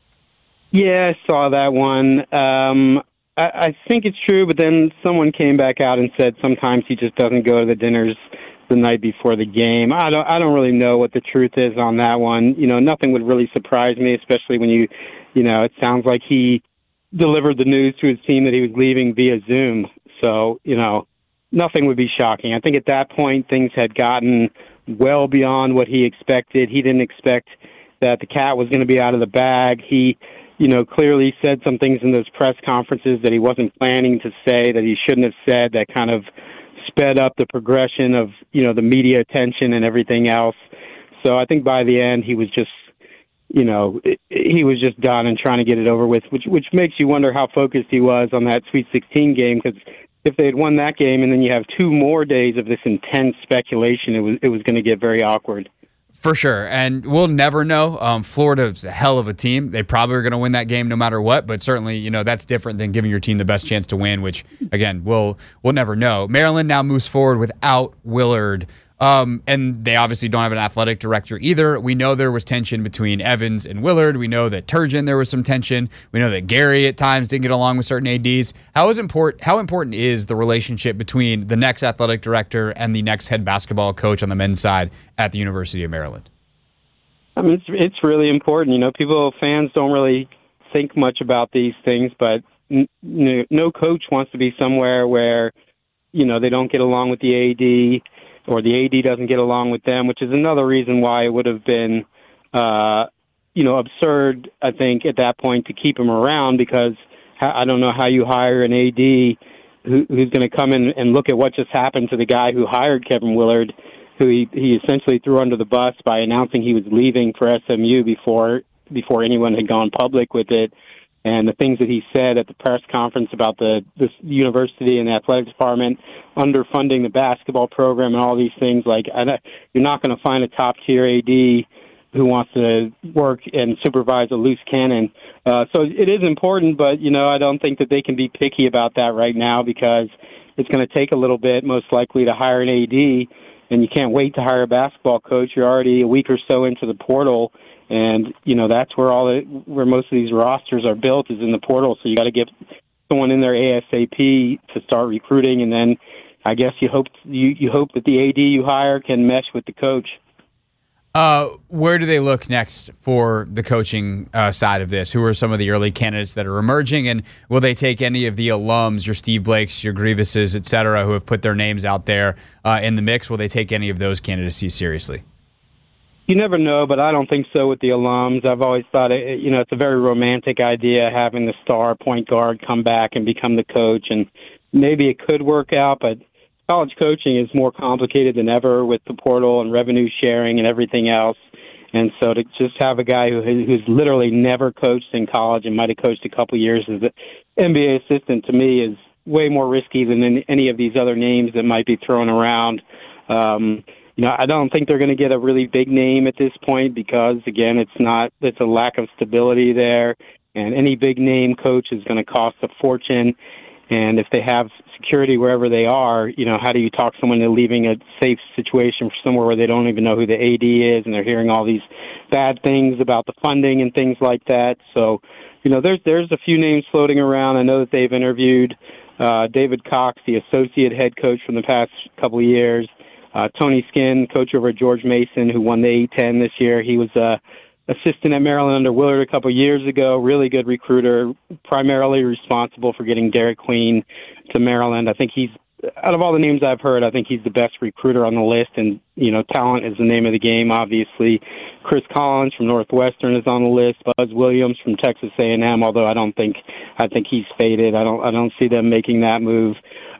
Speaker 13: Yeah, I saw that one. Um, I, I think it's true, but then someone came back out and said sometimes he just doesn't go to the dinners the night before the game. I don't. I don't really know what the truth is on that one. You know, nothing would really surprise me, especially when you, you know, it sounds like he delivered the news to his team that he was leaving via Zoom. So, you know, nothing would be shocking. I think at that point things had gotten well beyond what he expected. He didn't expect that the cat was going to be out of the bag. He, you know, clearly said some things in those press conferences that he wasn't planning to say, that he shouldn't have said, that kind of sped up the progression of, you know, the media attention and everything else. So I think by the end he was just, you know, he was just done and trying to get it over with, which which makes you wonder how focused he was on that Sweet sixteen game, because if they had won that game and then you have two more days of this intense speculation, it was it was going to get very awkward.
Speaker 6: For sure, and we'll never know. Um, Florida's a hell of a team. They probably are going to win that game no matter what, but certainly, you know, that's different than giving your team the best chance to win, which, again, we'll, we'll never know. Maryland now moves forward without Willard. Um, and they obviously don't have an athletic director either. We know there was tension between Evans and Willard. We know that Turgeon, there was some tension. We know that Gary at times didn't get along with certain A Ds. How is important? How important is the relationship between the next athletic director and the next head basketball coach on the men's side at the University of Maryland?
Speaker 13: I mean, it's it's really important. You know, people, fans don't really think much about these things, but n- n- no coach wants to be somewhere where, you know, they don't get along with the A D, or the A D doesn't get along with them, which is another reason why it would have been, uh, you know, absurd, I think, at that point to keep him around, because I don't know how you hire an A D who, who's going to come in and look at what just happened to the guy who hired Kevin Willard, who he, he essentially threw under the bus by announcing he was leaving for S M U before before anyone had gone public with it. And the things that he said at the press conference about the, the university and the athletic department underfunding the basketball program and all these things, like I, you're not going to find a top-tier A D who wants to work and supervise a loose cannon. Uh, so it is important, but, you know, I don't think that they can be picky about that right now, because it's going to take a little bit, most likely, to hire an A D, and you can't wait to hire a basketball coach. You're already a week or so into the portal. And, you know, that's where all the, where most of these rosters are built, is in the portal. So you got to get someone in there ASAP to start recruiting. And then I guess you hope you, you hope that the A D you hire can mesh with the coach.
Speaker 6: Uh, where do they look next for the coaching uh, side of this? Who are some of the early candidates that are emerging? And will they take any of the alums, your Steve Blakes, your Grievuses, et cetera, who have put their names out there uh, in the mix? Will they take any of those candidacies seriously?
Speaker 13: You never know, but I don't think so with the alums. I've always thought, it, you know, it's a very romantic idea having the star point guard come back and become the coach, and maybe it could work out, but college coaching is more complicated than ever with the portal and revenue sharing and everything else. And so to just have a guy who who's literally never coached in college and might have coached a couple years as an N B A assistant, to me, is way more risky than any of these other names that might be thrown around. Um, You know, I don't think they're going to get a really big name at this point because, again, it's not, it's a lack of stability there. And any big name coach is going to cost a fortune. And if they have security wherever they are, you know, how do you talk someone into leaving a safe situation for somewhere where they don't even know who the A D is, and they're hearing all these bad things about the funding and things like that. So, you know, there's, there's a few names floating around. I know that they've interviewed uh, David Cox, the associate head coach from the past couple of years. Uh, Tony Skinn, coach over at George Mason, who won the A ten this year. He was uh, assistant at Maryland under Willard a couple of years ago. Really good recruiter, primarily responsible for getting Derek Queen to Maryland. I think he's out of all the names I've heard, I think he's the best recruiter on the list. And, you know, talent is the name of the game, obviously. Chris Collins from Northwestern is on the list. Buzz Williams from Texas A and M, although I don't think I think he's faded. I don't I don't see them making that move.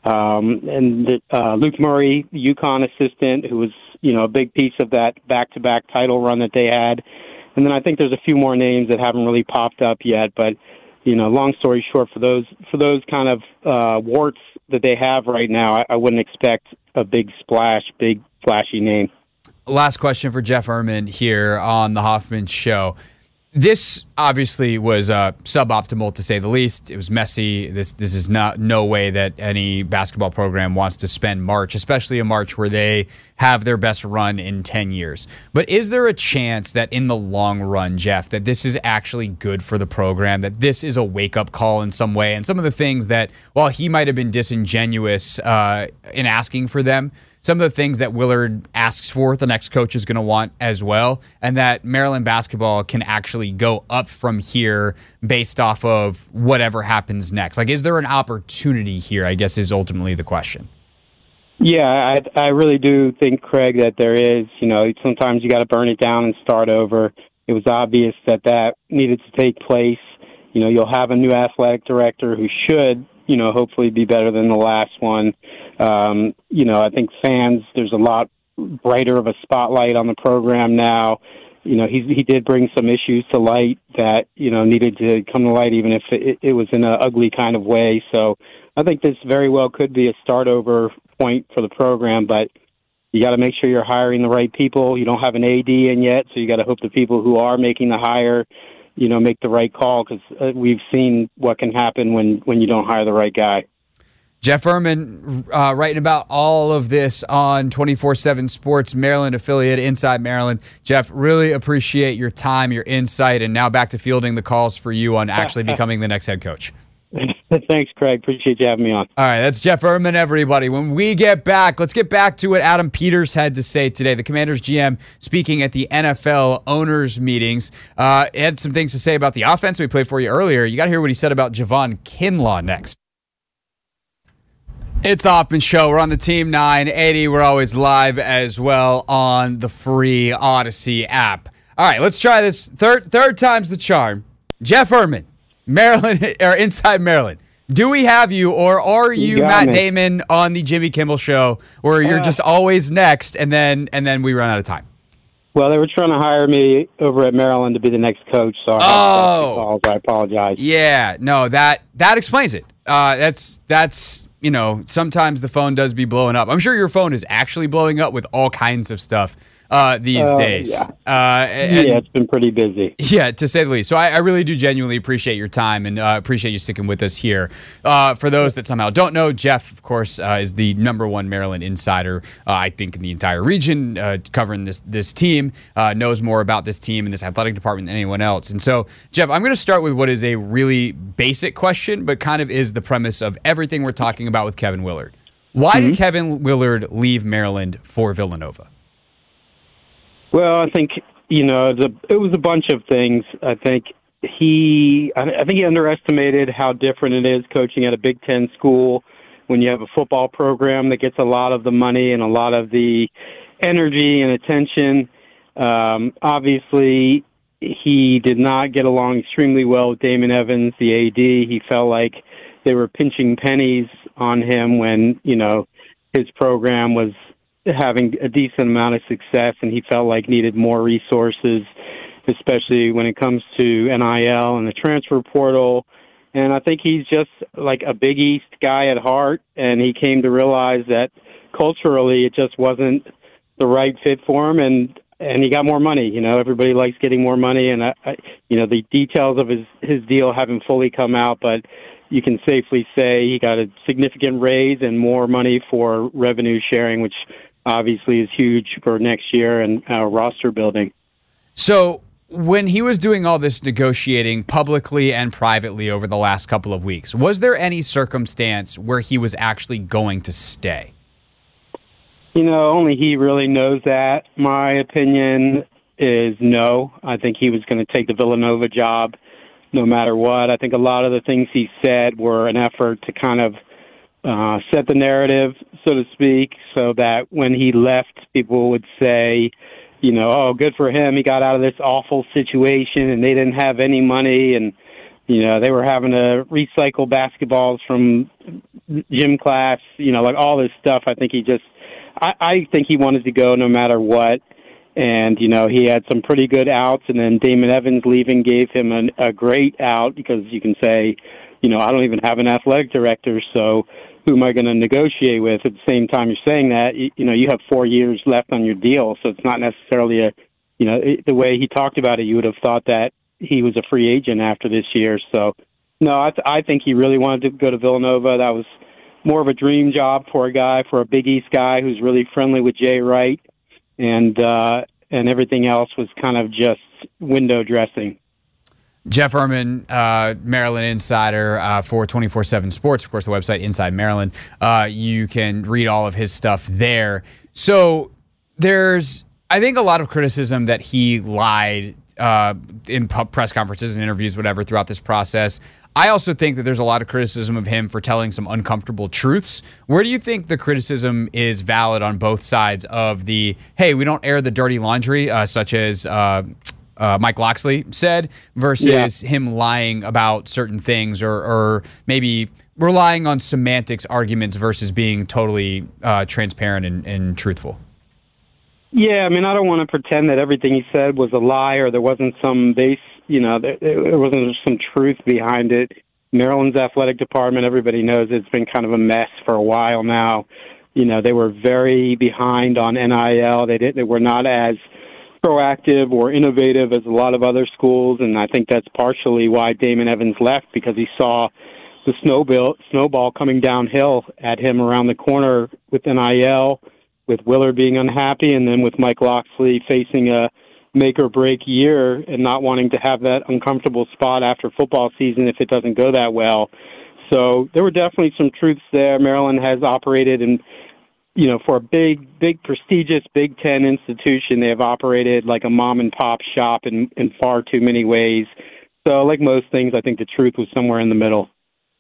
Speaker 13: Um, and uh, Luke Murray, UConn assistant, who was, you know, a big piece of that back-to-back title run that they had. And then I think there's a few more names that haven't really popped up yet. But, you know, long story short, for those for those kind of uh, warts that they have right now, I, I wouldn't expect a big splash, big flashy name.
Speaker 6: Last question for Jeff Ermann here on the Hoffman Show. This obviously was uh, suboptimal, to say the least. It was messy. This this is not no way that any basketball program wants to spend March, especially a March where they have their best run in ten years. But is there a chance that in the long run, Jeff, that this is actually good for the program, that this is a wake-up call in some way, and some of the things that, while he might have been disingenuous uh, in asking for them, some of the things that Willard asks for, the next coach is going to want as well, and that Maryland basketball can actually go up from here based off of whatever happens next? Like, is there an opportunity here, I guess, is ultimately the question.
Speaker 13: Yeah, I, I really do think, Craig, that there is. You know, sometimes you got to burn it down and start over. It was obvious that that needed to take place. You know, you'll have a new athletic director who should, you know, hopefully be better than the last one. Um, you know, I think fans, there's a lot brighter of a spotlight on the program now. You know, he he did bring some issues to light that, you know, needed to come to light, even if it, it was in an ugly kind of way. So I think this very well could be a start over point for the program, but you got to make sure you're hiring the right people. You don't have an A D in yet, so you got to hope the people who are making the hire, you know, make the right call, because uh, we've seen what can happen when, when you don't hire the right guy.
Speaker 6: Jeff Ermann uh, writing about all of this on twenty-four seven Sports, Maryland affiliate, Inside Maryland. Jeff, really appreciate your time, your insight, and now back to fielding the calls for you on actually becoming the next head coach.
Speaker 13: Thanks, Craig. Appreciate you having me on.
Speaker 6: All right, that's Jeff Ermann, everybody. When we get back, let's get back to what Adam Peters had to say today. The Commanders G M speaking at the N F L owners meetings. Uh, he had some things to say about the offense we played for you earlier. You got to hear what he said about Javon Kinlaw next. It's the Hoffman Show. We're on the Team nine eighty. We're always live as well on the free Odyssey app. All right, let's try this. Third third time's the charm. Jeff Ermann, Maryland, or Inside Maryland. Do we have you, or are you, you Matt me. Damon on the Jimmy Kimmel Show, where you're uh, just always next, and then and then we run out of time?
Speaker 13: Well, they were trying to hire me over at Maryland to be the next coach, so I,
Speaker 6: oh.
Speaker 13: I apologize.
Speaker 6: Yeah, no, that that explains it. Uh, that's that's. You know, sometimes the phone does be blowing up. I'm sure your phone is actually blowing up with all kinds of stuff uh, these uh, days.
Speaker 13: Yeah.
Speaker 6: Uh, and,
Speaker 13: yeah, it's been pretty busy.
Speaker 6: Yeah, to say the least. So I, I really do genuinely appreciate your time and uh, appreciate you sticking with us here. Uh, for those that somehow don't know, Jeff, of course, uh, is the number one Maryland insider, uh, I think, in the entire region, uh, covering this this team, uh, knows more about this team and this athletic department than anyone else. And so, Jeff, I'm going to start with what is a really basic question, but kind of is the premise of everything we're talking about with Kevin Willard. Why mm-hmm. did Kevin Willard leave Maryland for Villanova?
Speaker 13: Well, I think, you know, the, it was a bunch of things. I think he I think he underestimated how different it is coaching at a Big Ten school when you have a football program that gets a lot of the money and a lot of the energy and attention. Um, obviously, he did not get along extremely well with Damon Evans, the A D. He felt like they were pinching pennies on him when, you know, his program was having a decent amount of success, and he felt like needed more resources, especially when it comes to N I L and the transfer portal. And I think he's just like a Big East guy at heart, and he came to realize that culturally it just wasn't the right fit for him, and and he got more money. You know, everybody likes getting more money, and I, I, you know, the details of his his deal haven't fully come out, but you can safely say he got a significant raise and more money for revenue sharing, which obviously is huge for next year and uh, roster building.
Speaker 6: So when he was doing all this negotiating publicly and privately over the last couple of weeks, was there any circumstance where he was actually going to stay?
Speaker 13: You know, only he really knows that. My opinion is no. I think he was going to take the Villanova job no matter what. I think a lot of the things he said were an effort to kind of uh, set the narrative, so to speak, so that when he left, people would say, you know, oh, good for him. He got out of this awful situation, and they didn't have any money, and, you know, they were having to recycle basketballs from gym class, you know, like all this stuff. I think he just, I, I think he wanted to go no matter what. And, you know, he had some pretty good outs, and then Damon Evans leaving gave him an, a great out because you can say, you know, I don't even have an athletic director, so who am I going to negotiate with? At the same time you're saying that, you, you know, you have four years left on your deal, so it's not necessarily a, you know, it, the way he talked about it, you would have thought that he was a free agent after this year. So, no, I, th- I think he really wanted to go to Villanova. That was more of a dream job for a guy, for a Big East guy who's really friendly with Jay Wright, and uh, and everything else was kind of just window dressing.
Speaker 6: Jeff Ermann, uh, Maryland insider uh, for twenty-four seven Sports, of course, the website Inside Maryland. Uh, you can read all of his stuff there. So there's, I think, a lot of criticism that he lied uh, in press conferences and interviews, whatever, throughout this process. I also think that there's a lot of criticism of him for telling some uncomfortable truths. Where do you think the criticism is valid on both sides of the, hey, we don't air the dirty laundry, uh, such as uh, uh, Mike Loxley said, versus yeah. him lying about certain things, or, or maybe relying on semantics arguments versus being totally uh, transparent and, and truthful?
Speaker 13: Yeah, I mean, I don't want to pretend that everything he said was a lie or there wasn't some base, you know, there, there wasn't some truth behind it. Maryland's athletic department, everybody knows it's been kind of a mess for a while now. You know, they were very behind on N I L. They didn't, they were not as proactive or innovative as a lot of other schools, and I think that's partially why Damon Evans left, because he saw the snowball, snowball coming downhill at him around the corner with N I L, with Willard being unhappy, and then with Mike Loxley facing a make-or-break year and not wanting to have that uncomfortable spot after football season if it doesn't go that well. So there were definitely some truths there. Maryland has operated in, you know, for a big, big, prestigious Big Ten institution, they have operated like a mom-and-pop shop in, in far too many ways. So like most things, I think the truth was somewhere in the middle.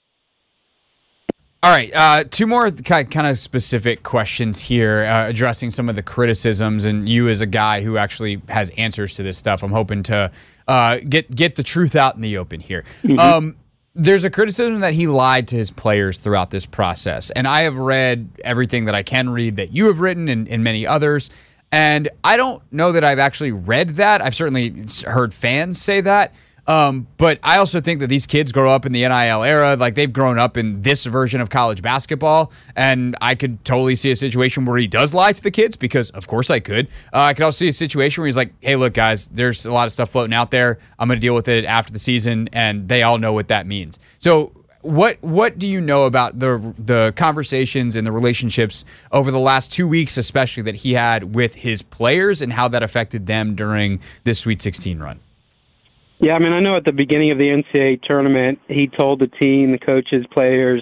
Speaker 6: All right, uh, two more kind of specific questions here, uh, addressing some of the criticisms, and you as a guy who actually has answers to this stuff, I'm hoping to uh, get get the truth out in the open here. Mm-hmm. Um, there's a criticism that he lied to his players throughout this process, and I have read everything that I can read that you have written, and, and many others, and I don't know that I've actually read that. I've certainly heard fans say that. Um, but I also think that these kids grow up in the N I L era, like they've grown up in this version of college basketball, and I could totally see a situation where he does lie to the kids, because of course I could. Uh, I could also see a situation where he's like, hey, look, guys, there's a lot of stuff floating out there. I'm going to deal with it after the season, and they all know what that means. So what what do you know about the the conversations and the relationships over the last two weeks, especially that he had with his players, and how that affected them during this Sweet sixteen run?
Speaker 13: Yeah, I mean, I know at the beginning of the N C double A tournament, he told the team, the coaches, players,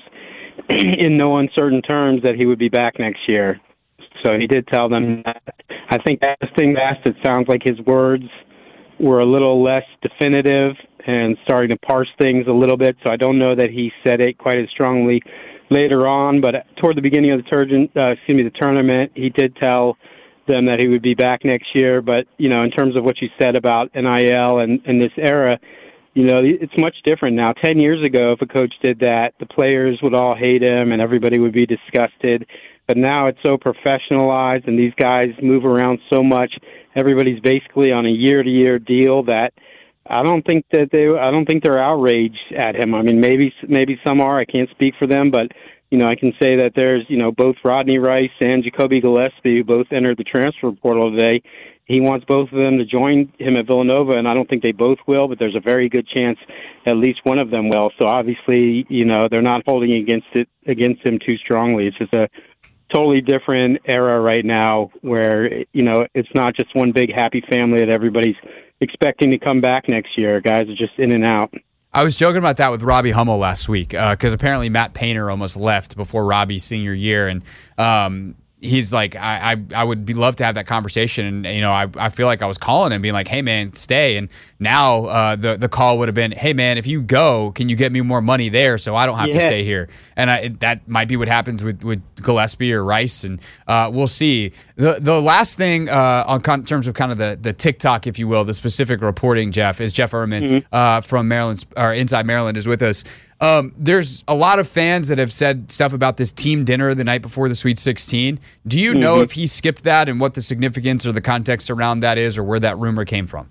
Speaker 13: in no uncertain terms that he would be back next year. So he did tell them that. I think asking that, it sounds like his words were a little less definitive and starting to parse things a little bit, so I don't know that he said it quite as strongly later on, but toward the beginning of the, turgent, uh, excuse me, the tournament, he did tell them that he would be back next year. But, you know, in terms of what you said about N I L and, and this era, you know, it's much different now. Ten years ago, if a coach did that, the players would all hate him and everybody would be disgusted. But now it's so professionalized and these guys move around so much. Everybody's basically on a year-to-year deal that I don't think that they, I don't think they're outraged at him. I mean, maybe, maybe some are. I can't speak for them, but you know, I can say that there's, you know, both Rodney Rice and Jacoby Gillespie, who both entered the transfer portal today. He wants both of them to join him at Villanova, and I don't think they both will, but there's a very good chance at least one of them will. So obviously, you know, they're not holding against it against him too strongly. It's just a totally different era right now where, you know, it's not just one big happy family that everybody's expecting to come back next year. Guys are just in and out.
Speaker 6: I was joking about that with Robbie Hummel last week because uh, apparently Matt Painter almost left before Robbie's senior year, and um, he's like, I, I, I would be love to have that conversation. And, you know, I, I feel like I was calling him being like, hey man, stay. And now uh, the, the call would have been, hey man, if you go, can you get me more money there so I don't have yeah. to stay here? And I, that might be what happens with, with Gillespie or Rice. And uh, we'll see. The the last thing uh, on con- terms of kind of the, the TikTok, if you will, the specific reporting, Jeff, is Jeff Erman mm-hmm. uh, from Maryland, or Inside Maryland is with us. Um, there's a lot of fans that have said stuff about this team dinner the night before the Sweet sixteen. Do you mm-hmm. know if he skipped that and what the significance or the context around that is, or where that rumor came from?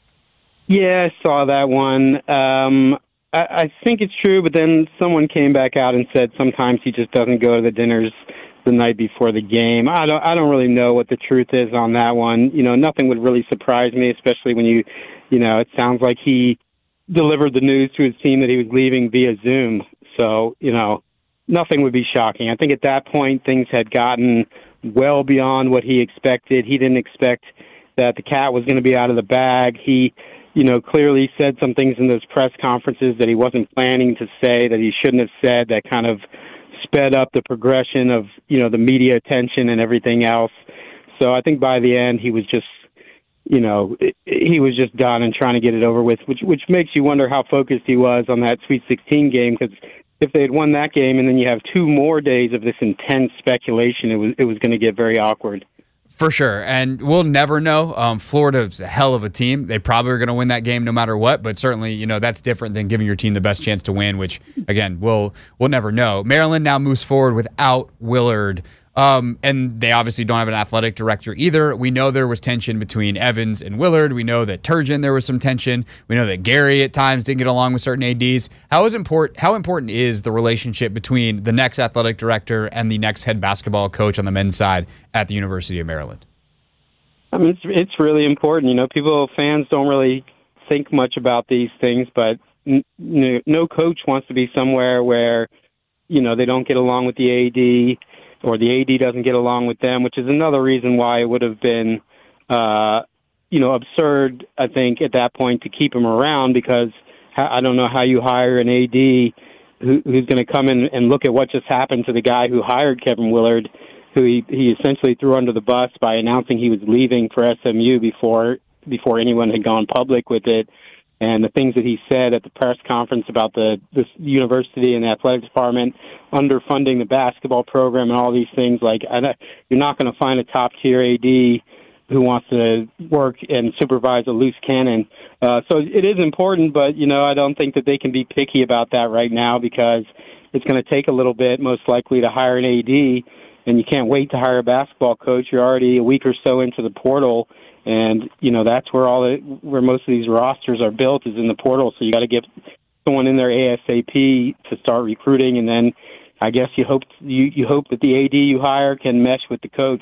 Speaker 13: Yeah, I saw that one. Um, I, I think it's true, but then someone came back out and said sometimes he just doesn't go to the dinners the night before the game. I don't. I don't really know what the truth is on that one. You know, nothing would really surprise me, especially when you, you know, it sounds like he delivered the news to his team that he was leaving via Zoom. So, you know, nothing would be shocking. I think at that point things had gotten well beyond what he expected. He didn't expect that the cat was going to be out of the bag. He, you know, clearly said some things in those press conferences that he wasn't planning to say, that he shouldn't have said, that kind of sped up the progression of, you know, the media attention and everything else. So I think by the end he was just, you know, he was just done and trying to get it over with, which which makes you wonder how focused he was on that Sweet sixteen game, because if they had won that game and then you have two more days of this intense speculation, it was it was going to get very awkward.
Speaker 6: For sure, and we'll never know. Um, Florida's a hell of a team. They probably are going to win that game no matter what, but certainly, you know, that's different than giving your team the best chance to win, which, again, we'll, we'll never know. Maryland now moves forward without Willard. Um, and they obviously don't have an athletic director either. We know there was tension between Evans and Willard. We know that Turgeon, there was some tension. We know that Gary at times didn't get along with certain A Ds. How is important? How important is the relationship between the next athletic director and the next head basketball coach on the men's side at the University of Maryland?
Speaker 13: I mean, it's it's really important. You know, people, fans don't really think much about these things, but n- n- no coach wants to be somewhere where, you know, they don't get along with the A D, or the A D doesn't get along with them, which is another reason why it would have been, uh, you know, absurd, I think, at that point to keep him around, because I don't know how you hire an A D who, who's going to come in and look at what just happened to the guy who hired Kevin Willard, who he, he essentially threw under the bus by announcing he was leaving for S M U before before anyone had gone public with it. And the things that he said at the press conference about the, the university and the athletic department underfunding the basketball program and all these things, like I, you're not going to find a top-tier A D who wants to work and supervise a loose cannon. Uh, so it is important, but, you know, I don't think that they can be picky about that right now, because it's going to take a little bit, most likely, to hire an A D, and you can't wait to hire a basketball coach. You're already a week or so into the portal. And, you know, that's where all the, where most of these rosters are built, is in the portal. So you got to get someone in there ASAP to start recruiting. And then I guess you hope you, you hope that the A D you hire can mesh with the coach.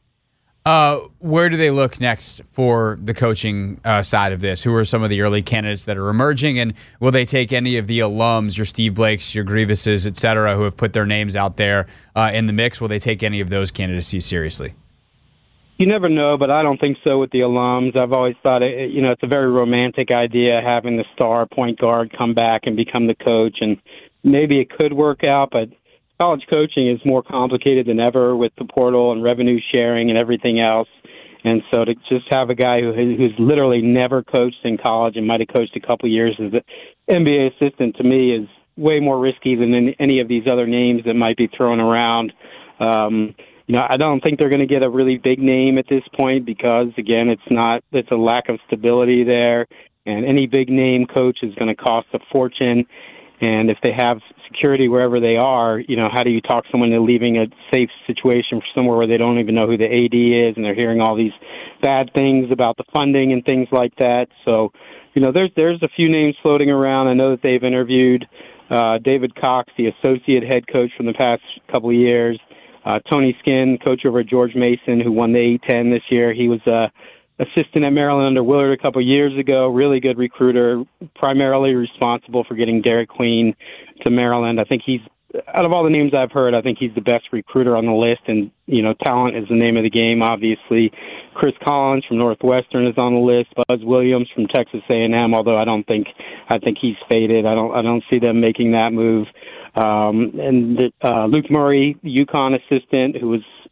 Speaker 6: Uh, where do they look next for the coaching uh, side of this? Who are some of the early candidates that are emerging? And will they take any of the alums, your Steve Blakes, your Grievuses, et cetera, who have put their names out there uh, in the mix? Will they take any of those candidacies seriously?
Speaker 13: You never know, but I don't think so with the alums. I've always thought, it, you know, it's a very romantic idea having the star point guard come back and become the coach, and maybe it could work out, but college coaching is more complicated than ever with the portal and revenue sharing and everything else. And so to just have a guy who who's literally never coached in college and might have coached a couple years as an N B A assistant, to me, is way more risky than any of these other names that might be thrown around. Um You know, I don't think they're going to get a really big name at this point, because, again, it's not, it's a lack of stability there, and any big name coach is going to cost a fortune. And if they have security wherever they are, you know, how do you talk someone into leaving a safe situation for somewhere where they don't even know who the A D is, and they're hearing all these bad things about the funding and things like that? So, you know, there's there's a few names floating around. I know that they've interviewed uh, David Cox, the associate head coach from the past couple of years. Uh, Tony Skinn, coach over at George Mason, who won the A ten this year. He was uh, assistant at Maryland under Willard a couple of years ago. Really good recruiter, primarily responsible for getting Derek Queen to Maryland. I think he's, out of all the names I've heard, I think he's the best recruiter on the list. And, you know, talent is the name of the game, obviously. Chris Collins from Northwestern is on the list. Buzz Williams from Texas A and M, although I don't think, I think he's faded. I don't, I don't see them making that move. Um, and uh, Luke Murray, UConn assistant, who was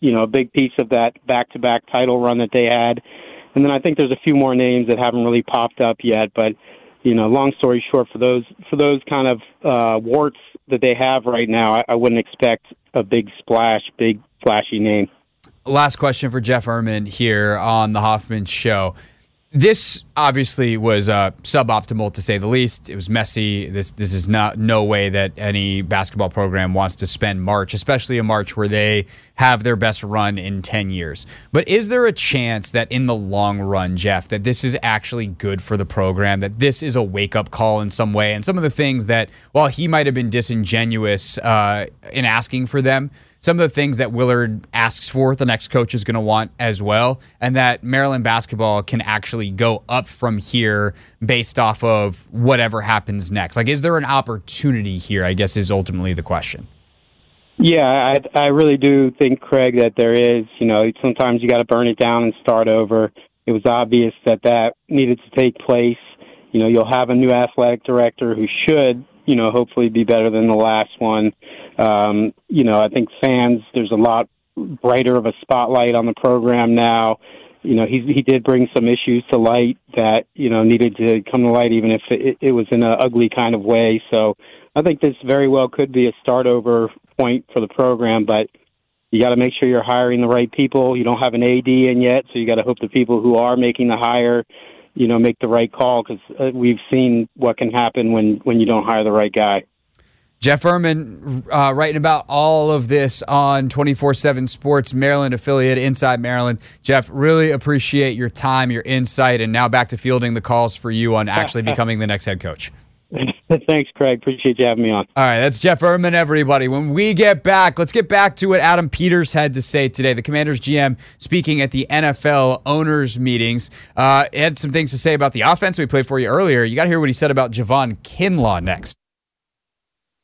Speaker 13: you know, a big piece of that back-to-back title run that they had. And then I think there's a few more names that haven't really popped up yet. But, you know, long story short, for those for those kind of uh, warts that they have right now, I, I wouldn't expect a big splash, big flashy name.
Speaker 6: Last question for Jeff Ermann here on the Hoffman Show. This obviously was uh, suboptimal, to say the least. It was messy. This this is not no way that any basketball program wants to spend March, especially a March where they have their best run in ten years. But is there a chance that in the long run, Jeff, that this is actually good for the program, that this is a wake-up call in some way? And some of the things that, while he might have been disingenuous uh, in asking for them, some of the things that Willard asks for, the next coach is going to want as well, and that Maryland basketball can actually go up from here based off of whatever happens next. Like, is there an opportunity here, I guess, is ultimately the question.
Speaker 13: Yeah, I, I really do think, Craig, that there is. You know, sometimes you got to burn it down and start over. It was obvious that that needed to take place. You know, you'll have a new athletic director who should, you know, hopefully be better than the last one. Um, you know, I think fans, there's a lot brighter of a spotlight on the program now. You know, he he did bring some issues to light that, you know, needed to come to light, even if it, it was in an ugly kind of way. So I think this very well could be a start over point for the program, but you got to make sure you're hiring the right people. You don't have an A D in yet, so you got to hope the people who are making the hire, you know, make the right call, because uh, we've seen what can happen when, when you don't hire the right guy.
Speaker 6: Jeff Ermann uh, writing about all of this on twenty-four seven Sports, Maryland affiliate, Inside Maryland. Jeff, really appreciate your time, your insight, and now back to fielding the calls for you on actually becoming the next head coach.
Speaker 13: Thanks, Craig. Appreciate you having me on.
Speaker 6: All right, that's Jeff Ermann, everybody. When we get back, let's get back to what Adam Peters had to say today. The Commanders G M speaking at the N F L owners meetings. Uh, had some things to say about the offense we played for you earlier. You got to hear what he said about Javon Kinlaw next.